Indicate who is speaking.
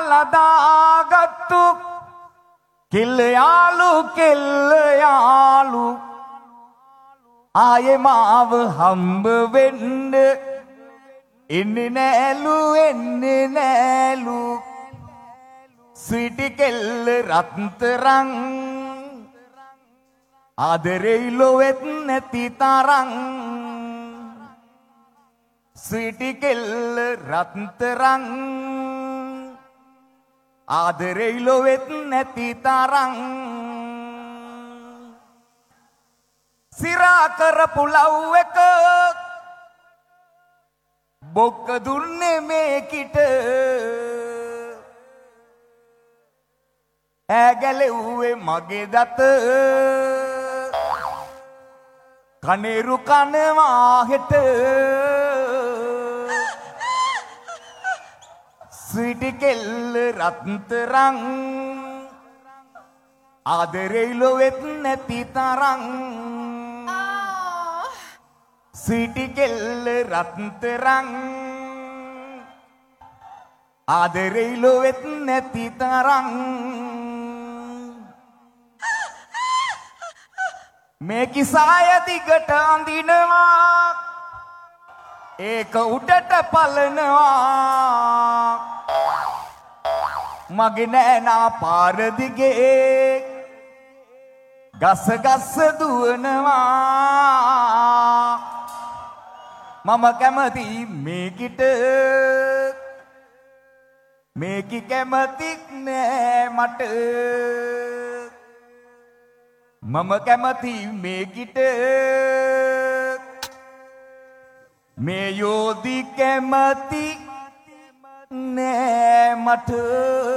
Speaker 1: ලදාගත්තු කෙල්ල යාලු ආයේ මාව හම්බ වෙන්න එන්නේ නෑලු ස්වීටි කෙල්ල රත්තරන් ආදරේ ලොවෙත් නැති තරං ස්වීටි කෙල්ල රත්තරන් ආදරේ ලොවෙත් නැති තරං සිරා කරපු ලව් එක බොක්ක දුන්නේ මේකිට ඇගැලෙව්වේ මගේ දත කනේරු කනවා හෙට ස්වීටි කෙල්ල රත්තරන් ආදරේ ලොවෙත් නැති තරං ස්වීටි කෙල්ල රත්තරන් ආදරේ ලොවෙත් නැති තරං මේ කිසාය දිගට අඳිනවා ඒක උඩට පලනවා මගේ නෑනා පාර දිගේ ගස ගස දුවනවා මම කැමති මේකිට මේකි කැමතික් නෑ මට මම කැමති මේකිට මේ යෝධි කැමති නෑ මට